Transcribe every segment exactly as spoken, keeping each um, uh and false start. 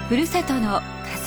ふるさとの風。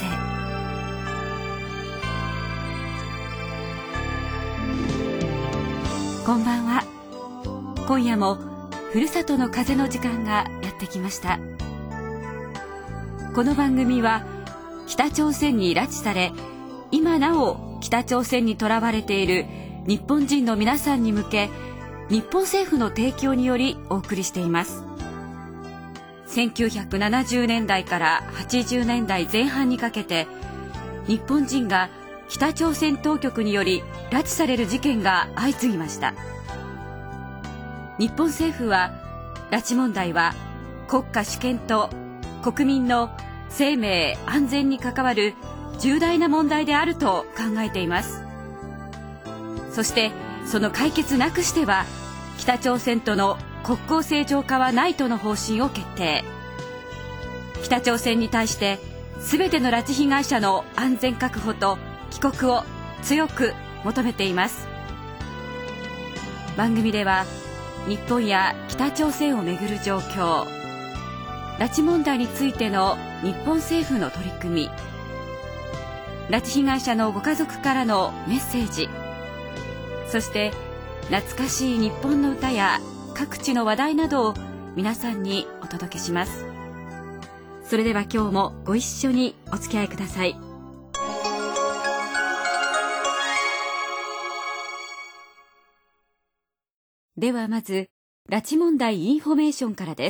こんばんは。今夜もふるさとの風の時間がやってきました。この番組は北朝鮮に拉致され、今なお北朝鮮にとらわれている日本人の皆さんに向け、日本政府の提供によりお送りしています。せんきゅうひゃくななじゅうねんだいからはちじゅうねんだいぜん半にかけて、日本人が北朝鮮当局により拉致される事件が相次ぎました。日本政府は、拉致問題は国家主権と国民の生命安全に関わる重大な問題であると考えています。そしてその解決なくしては、北朝鮮との国交正常化はないとの方針を決定。北朝鮮に対して全ての拉致被害者の安全確保と帰国を強く求めています。番組では日本や北朝鮮をめぐる状況、拉致問題についての日本政府の取り組み、拉致被害者のご家族からのメッセージ、そして懐かしい日本の歌や各地の話題などを皆さんにお届けします。それでは今日もご一緒にお付き合いください。ではまず、拉致問題インフォメーションからです。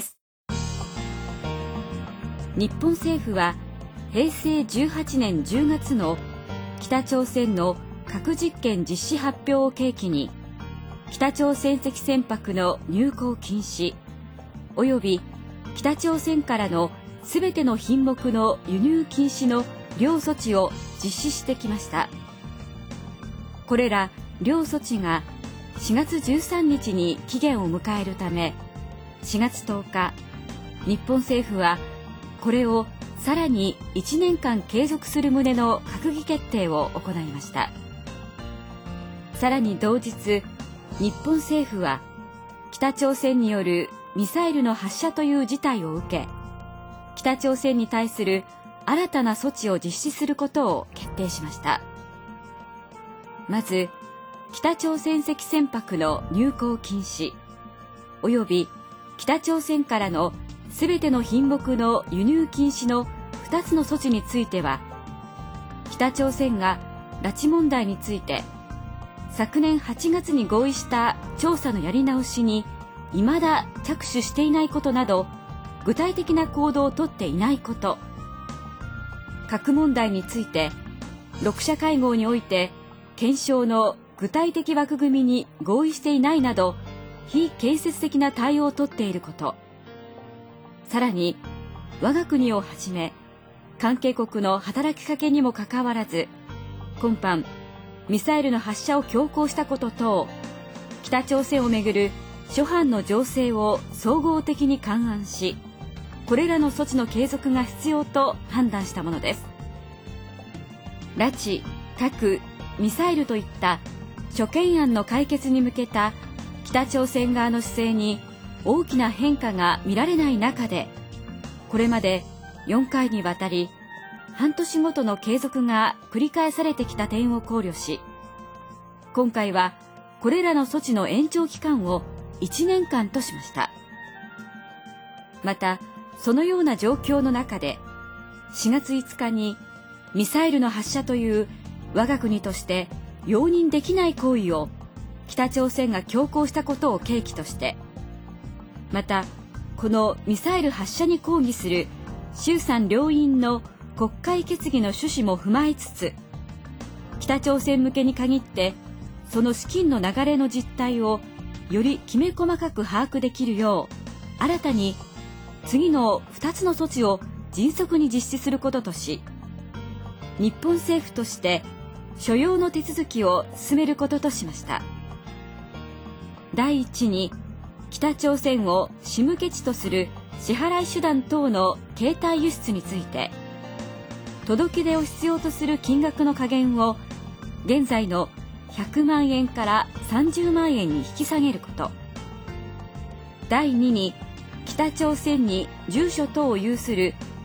日本政府はへいせいじゅうはちねんじゅうがつの北朝鮮の核実験実施発表を契機に、北朝鮮籍船舶の入港禁止および北朝鮮からのすべての品目の輸入禁止の両措置を実施してきました。これら両措置がしがつじゅうさんにちに期限を迎えるため、しがつとおか、日本政府はこれをさらにいちねんかん継続する旨の閣議決定を行いました。さらに同日、日本政府は北朝鮮によるミサイルの発射という事態を受け、北朝鮮に対する新たな措置を実施することを決定しました。まず、北朝鮮籍船舶の入港禁止および北朝鮮からのすべての品目の輸入禁止のふたつの措置については、北朝鮮が拉致問題について昨年はちがつに合意した調査のやり直しに未だ着手していないことなど、具体的な行動をとっていないこと、核問題についてろく者会合において検証の具体的枠組みに合意していないなど、非建設的な対応をとっていること、さらに我が国をはじめ関係国の働きかけにもかかわらず、今般ミサイルの発射を強行したこと等、北朝鮮をめぐる諸般の情勢を総合的に勘案し、これらの措置の継続が必要と判断したものです。拉致、核、ミサイルといった諸懸案の解決に向けた北朝鮮側の姿勢に大きな変化が見られない中で、これまでよんかいにわたり半年ごとの継続が繰り返されてきた点を考慮し、今回はこれらの措置の延長期間をいちねんかんとしました。また、そのような状況の中で、しがついつかにミサイルの発射という我が国として容認できない行為を北朝鮮が強行したことを契機として、またこのミサイル発射に抗議する衆参両院の国会決議の趣旨も踏まえつつ、北朝鮮向けに限ってその資金の流れの実態をよりきめ細かく把握できるよう、新たに次のふたつの措置を迅速に実施することとし、日本政府として所要の手続きを進めることとしました。第一に、北朝鮮を仕向け地とする支払い手段等の携帯輸出について、届け出を必要とする金額の下限を現在のひゃくまんえんからさんじゅうまんえんに引き下げること。第二に、北朝鮮に住所等を有する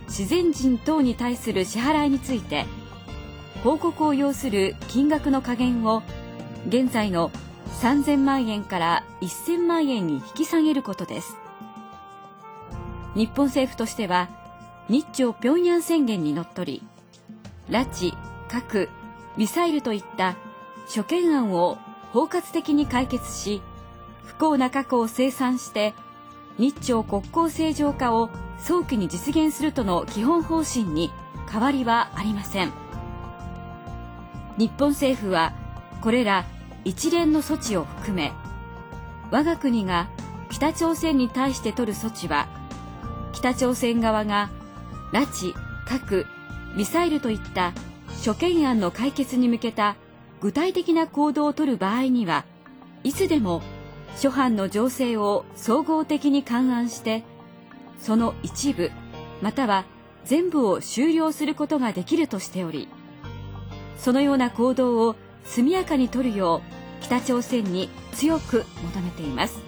自然人等に対する支払いについて、報告を要する金額の下限を現在のさんぜんまんえんからせんまんえんに引き下げることです。日本政府としては、日朝平壌宣言にのっとり、拉致、核、ミサイルといった諸懸案を包括的に解決し、不幸な過去を清算して日朝国交正常化を早期に実現するとの基本方針に変わりはありません。日本政府はこれら一連の措置を含め、我が国が北朝鮮に対して取る措置は、北朝鮮側が拉致、核、ミサイルといった諸懸案の解決に向けた具体的な行動を取る場合には、いつでも諸般の情勢を総合的に勘案して、その一部または全部を終了することができるとしており、そのような行動を速やかに取るよう北朝鮮に強く求めています。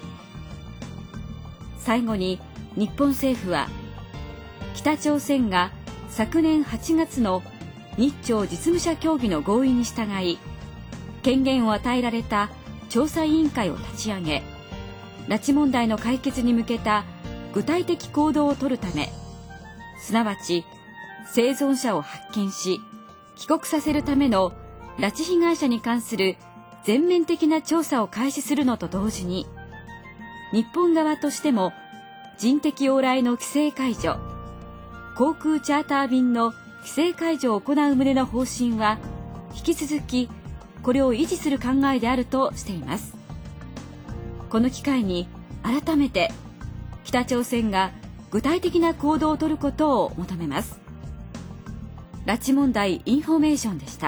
最後に日本政府は、北朝鮮が昨年はちがつの日朝実務者協議の合意に従い、権限を与えられた調査委員会を立ち上げ、拉致問題の解決に向けた具体的行動を取るため、すなわち生存者を発見し帰国させるための拉致被害者に関する全面的な調査を開始するのと同時に、日本側としても人的往来の規制解除、航空チャーター便の規制解除を行う旨の方針は引き続きこれを維持する考えであるとしています。この機会に改めて北朝鮮が具体的な行動を取ることを求めます。拉致問題インフォメーションでした。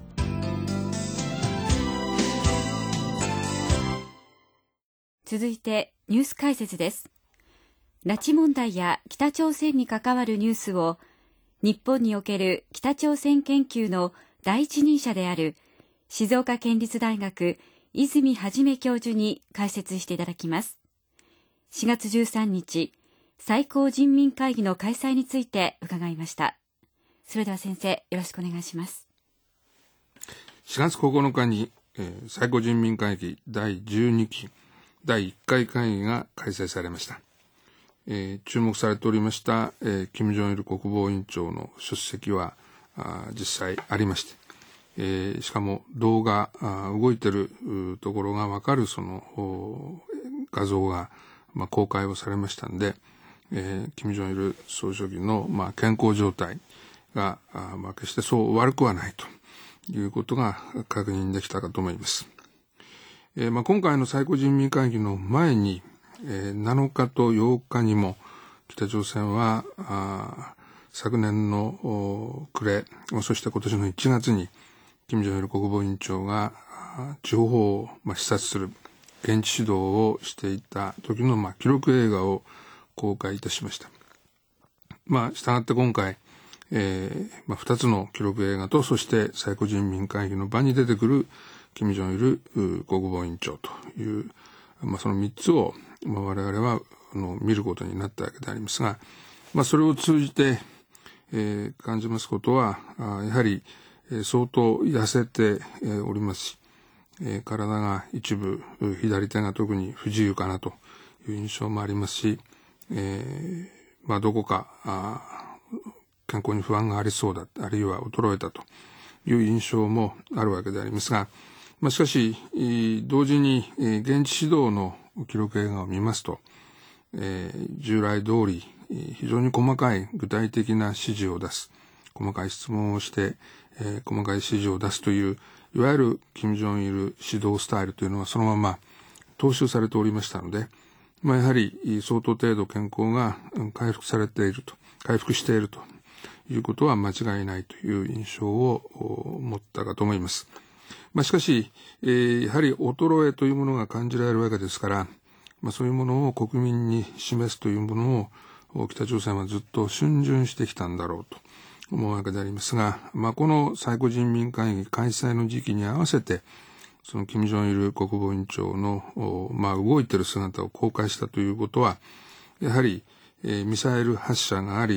続いてニュース解説です。拉致問題や北朝鮮に関わるニュースを日本における北朝鮮研究の第一人者である静岡県立大学泉元教授に解説していただきます。しがつじゅうさんにち、最高人民会議の開催について伺いました。それでは先生、よろしくお願いします。 しがつここのかに、えー、最高人民会議だいじゅうにきだいいっかい会議が開催されました。えー、注目されておりました、えー、金正日国防委員長の出席はあ実際ありまして、えー、しかも動画動いてるところがわかるその画像が、まあ、公開をされましたんで、えー、金正日総書記の、まあ、健康状態があ、まあ、決してそう悪くはないということが確認できたかと思います。えーまあ、今回の最高人民会議の前に、えー、なのかとようかにも北朝鮮はあ昨年の暮れ、そして今年のいちがつに金正日国防委員長が地方を、まあ、視察する現地指導をしていた時の、まあ、記録映画を公開いたしました。まあ、したがって今回、えーまあ、ふたつの記録映画と、そして最高人民会議の場に出てくる金正日国防委員長という、まあ、そのみっつを、まあ、我々はあの見ることになったわけでありますが、まあ、それを通じて、えー、感じますことは、あやはり、えー、相当痩せて、えー、おりますし、えー、体が一部左手が特に不自由かなという印象もありますし、えーまあ、どこかあ健康に不安がありそうだ、あるいは衰えたという印象もあるわけでありますが、まあ、しかし同時に現地指導の記録映画を見ますと、えー、従来通り非常に細かい具体的な指示を出す、細かい質問をして、えー、細かい指示を出すといういわゆる金正日指導スタイルというのはそのまま踏襲されておりましたので、まあ、やはり相当程度健康が回復されていると、回復しているということは間違いないという印象を持ったかと思います。まあ、しかし、えー、やはり衰えというものが感じられるわけですから、まあ、そういうものを国民に示すというものを北朝鮮はずっと逡巡してきたんだろうと思うわけでありますが、まあ、この最高人民会議開催の時期に合わせてその金正日国防委員長の、まあ、動いている姿を公開したということは、やはり、えー、ミサイル発射があり、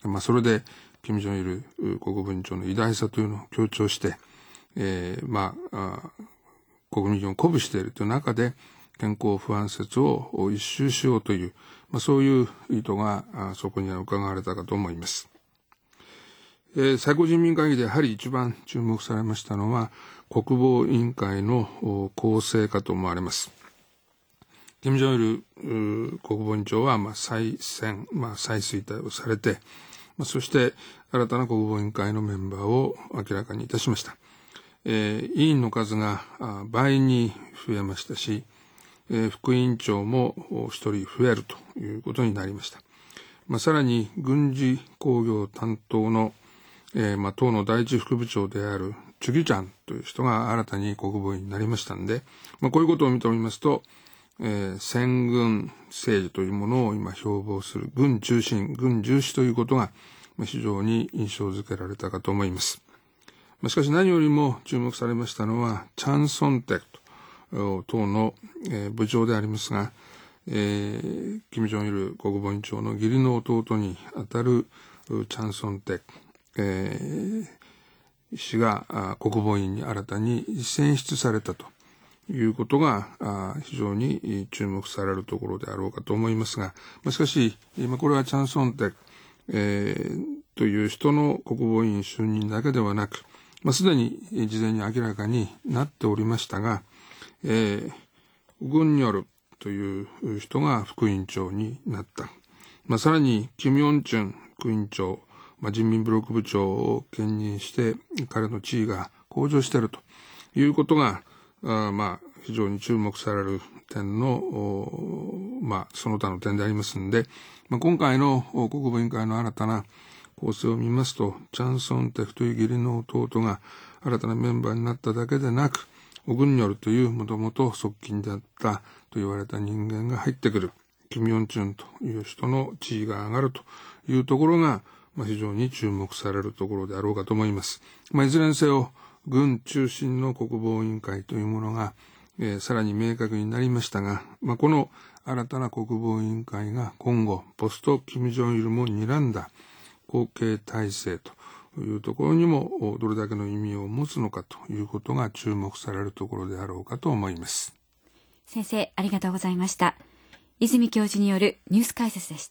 まあ、それで金正日国防委員長の偉大さというのを強調して、えー、まあ、あ国民を鼓舞しているという中で健康不安説を一蹴しようという、まあ、そういう意図がそこには伺われたかと思います。えー、最高人民会議でやはり一番注目されましたのは国防委員会の構成かと思われます。金正日国防委員長はまあ再選、まあ、再推戴をされて、まあ、そして新たな国防委員会のメンバーを明らかにいたしました。えー、委員の数が倍に増えましたし、えー、副委員長も一人増えるということになりました。まあ、さらに軍事工業担当の、えーまあ、党の第一副部長であるチュギチャンという人が新たに国防委員になりましたので、まあ、こういうことを見てみますと、えー、先軍政治というものを今標榜する軍中心、軍重視ということが非常に印象づけられたかと思います。しかし何よりも注目されましたのはチャン・ソンテク党の部長でありますが、えー、金正日国防委員長の義理の弟にあたるチャン・ソンテク、えー、氏が国防委員に新たに選出されたということが非常に注目されるところであろうかと思いますが、しかし今これはチャン・ソンテク、えー、という人の国防委員就任だけではなく、まあ、すでに事前に明らかになっておりましたが、えー、ウ・グンニョルという人が副委員長になった。まあ、さらに、キム・ヨンチュン副委員長、まあ、人民ブロック部長を兼任して、彼の地位が向上しているということが、あまあ、非常に注目される点の、まあ、その他の点でありますので、まあ、今回の国防委員会の新たな構成を見ますと、チャン・ソンテクという義理の弟が新たなメンバーになっただけでなく、ウ・グンニョルというもともと側近であったと言われた人間が入ってくる、キム・ヨンチュンという人の地位が上がるというところが、まあ、非常に注目されるところであろうかと思います。まあ、いずれにせよ、軍中心の国防委員会というものが、えー、さらに明確になりましたが、まあ、この新たな国防委員会が今後、ポスト・キム・ジョンイルも睨んだ後継体制というところにもどれだけの意味を持つのかということが注目されるところであろうかと思います。 先生、ありがとうございました。泉教授によるニュース解説でした。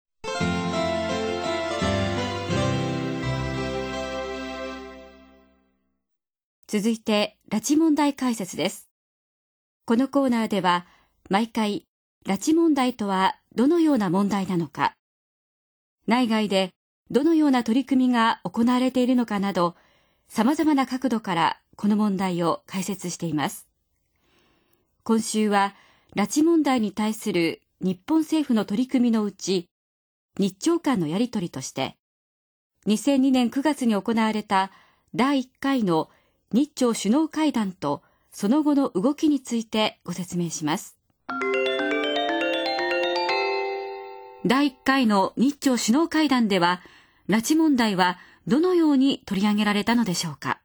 続いて、拉致問題解説です。このコーナーでは、毎回、拉致問題とはどのような問題なのか、内外でどのような取り組みが行われているのかなど、様々な角度からこの問題を解説しています。今週は、拉致問題に対する日本政府の取り組みのうち、日朝間のやり取りとして、にせんにねんくがつに行われただいいっかいの日朝首脳会談とその後の動きについてご説明します。だいいっかいの日朝首脳会談では、拉致問題はどのように取り上げられたのでしょうか。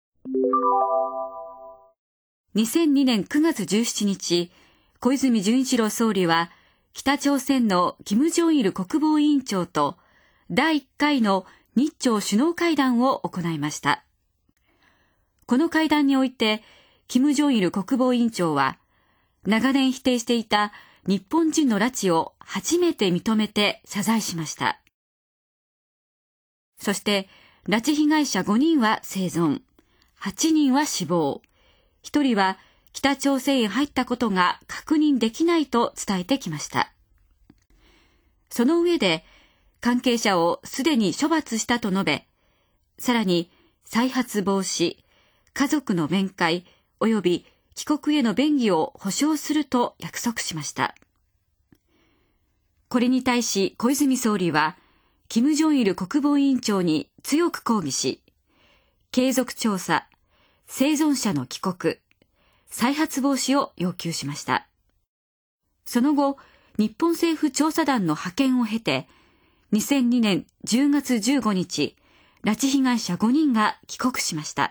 にせんにねんくがつじゅうしちにち、小泉純一郎総理は、北朝鮮の金正日国防委員長とだいいっかいの日朝首脳会談を行いました。この会談において、金正日国防委員長は、長年否定していた日本人の拉致を初めて認めて謝罪しました。そして、拉致被害者ごにんは生存、はちにんは死亡、ひとりは北朝鮮へ入ったことが確認できないと伝えてきました。その上で、関係者をすでに処罰したと述べ、さらに再発防止、家族の面会及び帰国への便宜を保証すると約束しました。これに対し小泉総理は、金正日国防委員長に強く抗議し、継続調査、生存者の帰国、再発防止を要求しました。その後、日本政府調査団の派遣を経て、にせんにねんじゅうがつじゅうごにち、拉致被害者ごにんが帰国しました。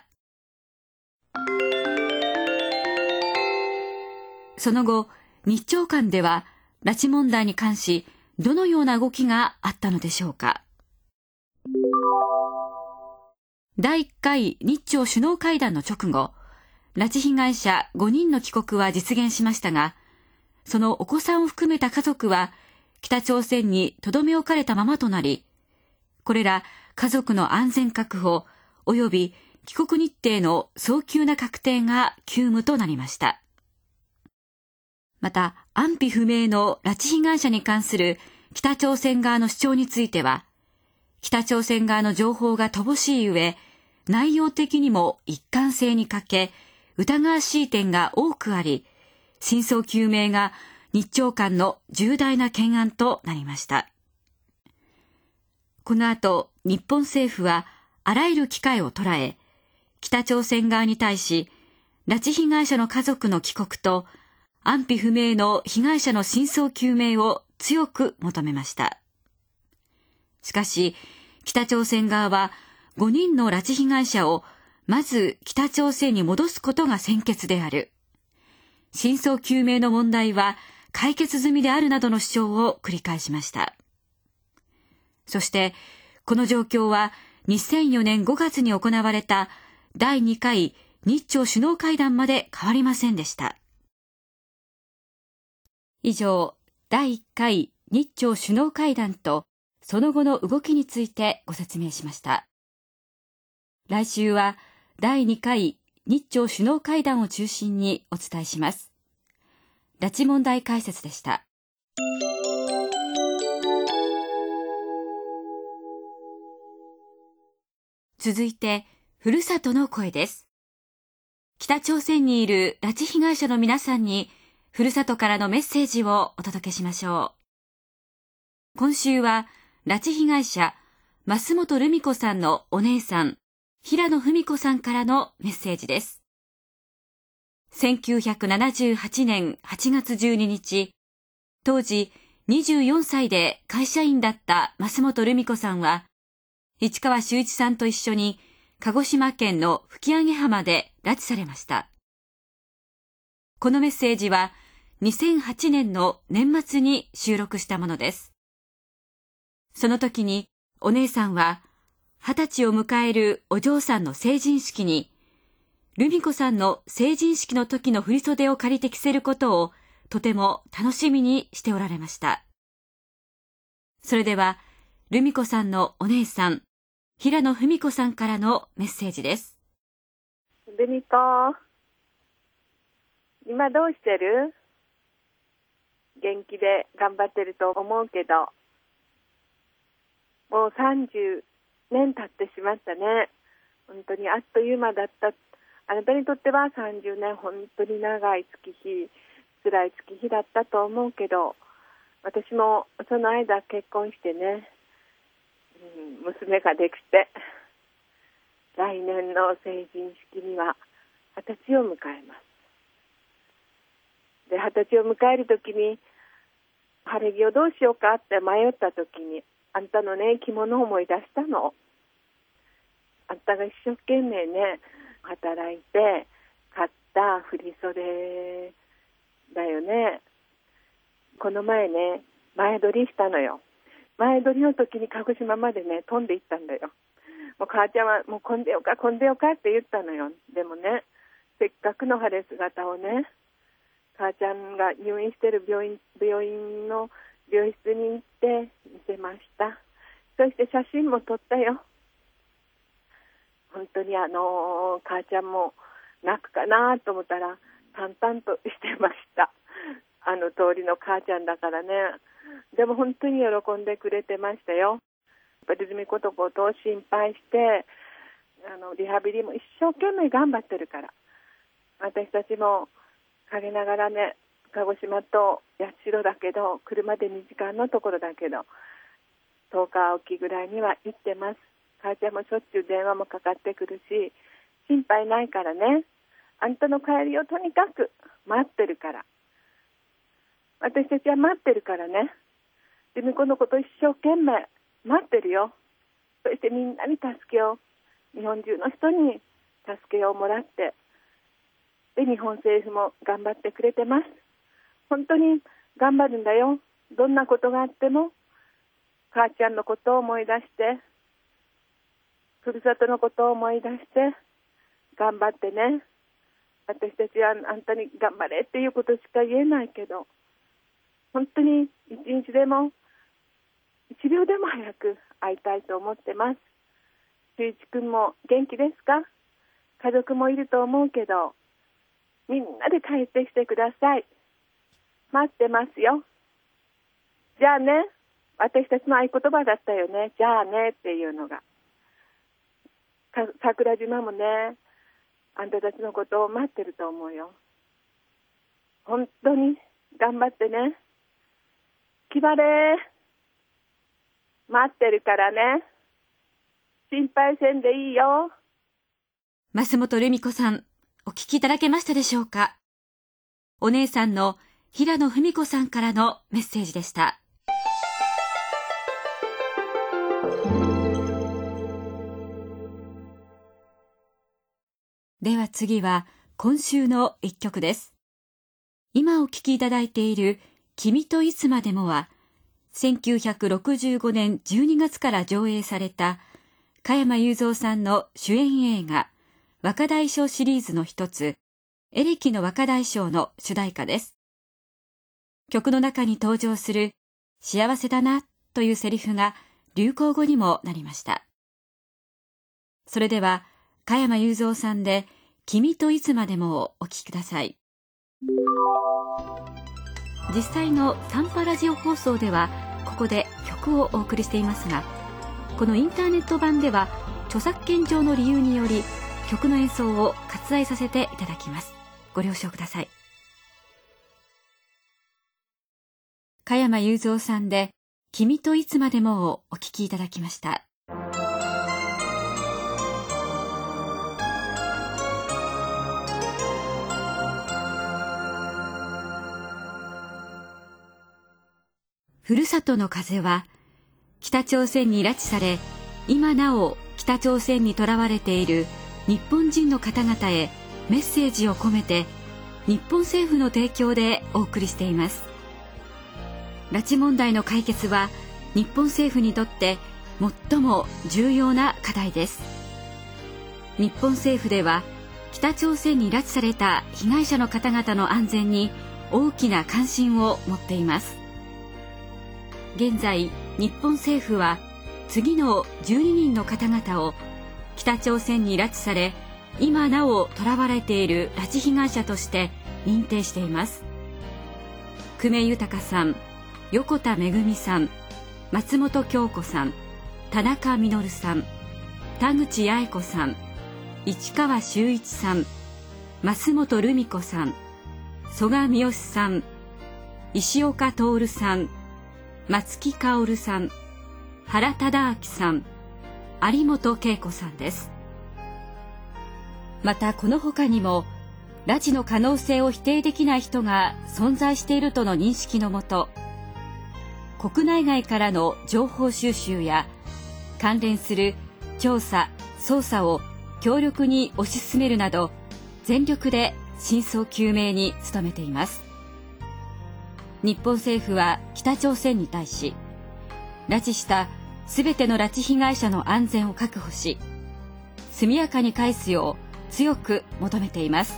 その後、日朝間では拉致問題に関し、どのような動きがあったのでしょうか。 だいいっかい日朝首脳会談の直後、拉致被害者ごにんの帰国は実現しましたが、そのお子さんを含めた家族は北朝鮮に留め置かれたままとなり、これら家族の安全確保及び帰国日程の早急な確定が急務となりました。また、安否不明の拉致被害者に関する北朝鮮側の主張については、北朝鮮側の情報が乏しい上、内容的にも一貫性に欠け、疑わしい点が多くあり、真相究明が日朝間の重大な懸案となりました。この後、日本政府はあらゆる機会を捉え、北朝鮮側に対し、拉致被害者の家族の帰国と安否不明の被害者の真相究明を強く求めました。しかし、北朝鮮側はごにんの拉致被害者をまず北朝鮮に戻すことが先決である。真相究明の問題は解決済みであるなどの主張を繰り返しました。そして、この状況はにせんよねんごがつに行われただいにかい日朝首脳会談まで変わりませんでした。以上、だいいっかい日朝首脳会談とその後の動きについてご説明しました。来週はだいにかい日朝首脳会談を中心にお伝えします。拉致問題解説でした。続いて、ふるさとの声です。北朝鮮にいる拉致被害者の皆さんに、ふるさとからのメッセージをお届けしましょう。今週は、拉致被害者、増本留美子さんのお姉さん、平野文子さんからのメッセージです。せんきゅうひゃくななじゅうはちねんはちがつじゅうににち、当時にじゅうよんさいで会社員だった増本留美子さんは、市川修一さんと一緒に鹿児島県の吹上浜で拉致されました。このメッセージはにせんはちねんの年末に収録したものです。その時にお姉さんは二十歳を迎えるお嬢さんの成人式に留美子さんの成人式の時の振袖を借りて着せることをとても楽しみにしておられました。それでは留美子さんのお姉さん平野文子さんからのメッセージです。 留美子、今どうしてる？元気で頑張ってると思うけど、もうさんじゅうねん経ってしまったね。本当にあっという間だった。あなたにとってはさんじゅうねん本当に長い月日、辛い月日だったと思うけど、私もその間結婚してね、うん、娘ができて、来年の成人式には二十歳を迎えます。で、二十歳を迎えるときに、晴れ着をどうしようかって迷ったときに、あんたのね、着物を思い出したの。あんたが一生懸命ね、働いて買った振り袖だよね。この前ね、前撮りしたのよ。前撮りの時に鹿児島までね、飛んで行ったんだよ。もう母ちゃんはもう混んでよか混んでよかって言ったのよ。でもね、せっかくの晴れ姿をね、母ちゃんが入院してる病院、病院の病室に行って見せました。そして写真も撮ったよ。本当にあのー、母ちゃんも泣くかなと思ったら淡々としてました。あの通りの母ちゃんだからね。でも本当に喜んでくれてましたよ。やっぱり留美子とことを心配してあのリハビリも一生懸命頑張ってるから、私たちも陰ながらね、鹿児島と八代だけど車でにじかんのところだけどとおかおきぐらいには行ってます。母ちゃんもしょっちゅう電話もかかってくるし、心配ないからね、あんたの帰りをとにかく待ってるから、私たちは待ってるからね、留美子のこと一生懸命待ってるよ。そしてみんなに助けを、日本中の人に助けをもらって、で日本政府も頑張ってくれてます。本当に頑張るんだよ。どんなことがあっても母ちゃんのことを思い出してふるさとのことを思い出して頑張ってね。私たちはあんたに頑張れっていうことしか言えないけど、本当に一日でも一秒でも早く会いたいと思ってます。修一君も元気ですか？家族もいると思うけど、みんなで帰ってきてください。待ってますよ。じゃあね、私たちの合言葉だったよね。じゃあねっていうのが。か桜島もね、あんたたちのことを待ってると思うよ。本当に頑張ってね。きばれ待ってるからね。心配せんでいいよ。 増本留美子さん、お聞きいただけましたでしょうか。お姉さんの平野文子さんからのメッセージでした。では次は今週の一曲です。今お聴きいただいている君といつまでもは、せんきゅうひゃくろくじゅうごねんじゅうにがつから上映された加山雄三さんの主演映画若大将シリーズの一つ、エレキの若大将の主題歌です。曲の中に登場する幸せだなというセリフが流行語にもなりました。それでは加山雄三さんで君といつまでもをお聴きください。実際のサンパラジオ放送ではここで曲をお送りしていますが、このインターネット版では著作権上の理由により曲の演奏を割愛させていただきます。ご了承ください。加山雄三さんで君といつまでもをお聴きいただきました。ふるさとの風は北朝鮮に拉致され、今なお北朝鮮に囚われている日本人の方々へメッセージを込めて日本政府の提供でお送りしています。拉致問題の解決は日本政府にとって最も重要な課題です。日本政府では北朝鮮に拉致された被害者の方々の安全に大きな関心を持っています。現在、日本政府は次のじゅうににんの方々を北朝鮮に拉致され、今なお囚われている拉致被害者として認定しています。久米豊さん、横田めぐみさん、松本京子さん、田中実さん、田口八重子さん、市川修一さん、増本留美子さん、曽我三好さん、石岡徹さん、松木薫さん、原忠明さん、有本恵子さんです。またこの他にも拉致の可能性を否定できない人が存在しているとの認識のもと、国内外からの情報収集や関連する調査・捜査を強力に推し進めるなど、全力で真相究明に努めています。日本政府は北朝鮮に対し、拉致したすべての拉致被害者の安全を確保し、速やかに返すよう強く求めています。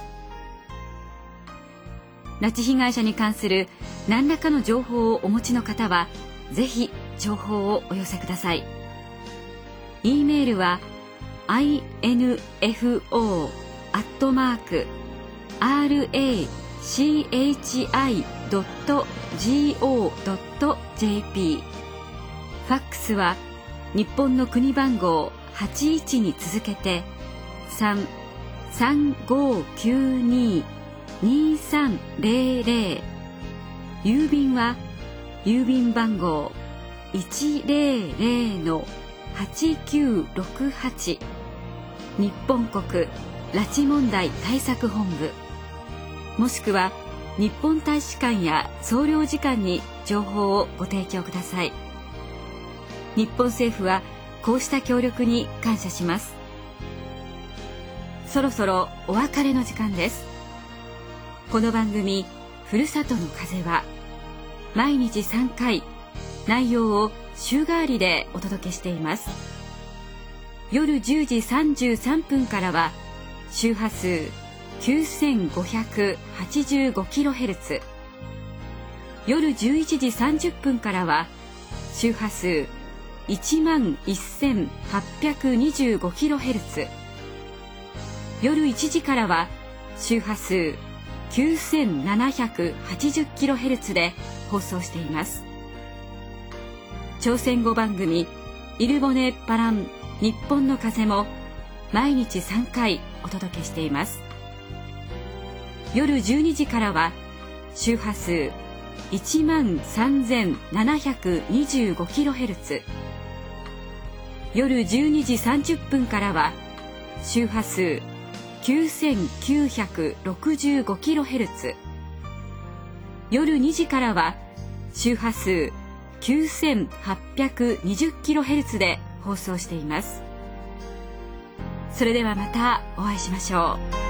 拉致被害者に関する何らかの情報をお持ちの方は、ぜひ情報をお寄せください。e メールは アイエヌエフオー アットマーク アールエーシーエイチアイ ドット ジーオー ドット ジェーピー、 ファックスは日本の国番号はちいちに続けて さんさんごきゅうに にさんぜろぜろ、郵便は郵便番号 いちぜろぜろ はちきゅうろくはち、 日本国拉致問題対策本部、もしくは日本大使館や総領事館に情報をご提供ください。日本政府はこうした協力に感謝します。そろそろお別れの時間です。この番組ふるさとの風は毎日さんかい内容を週替わりでお届けしています。 夜じゅうじさんじゅうさんぷんからは周波数 きゅうせんごひゃくはちじゅうごキロヘルツ、 夜じゅういちじさんじゅっぷんからは周波数 いちまんせんはっぴゃくにじゅうごキロヘルツ、 夜いちじからは周波数 きゅうせんななひゃくはちじゅうキロヘルツ で放送しています。朝鮮語番組イルボネパラン日本の風も毎日さんかいお届けしています。夜じゅうにじからは周波数 いちまんさんぜんななひゃくにじゅうごキロヘルツ、 夜じゅうにじさんじゅっぷんからは周波数 きゅうせんきゅうひゃくろくじゅうごキロヘルツ、 夜にじからは周波数 きゅうせんはっぴゃくにじゅうキロヘルツ で放送しています。それではまたお会いしましょう。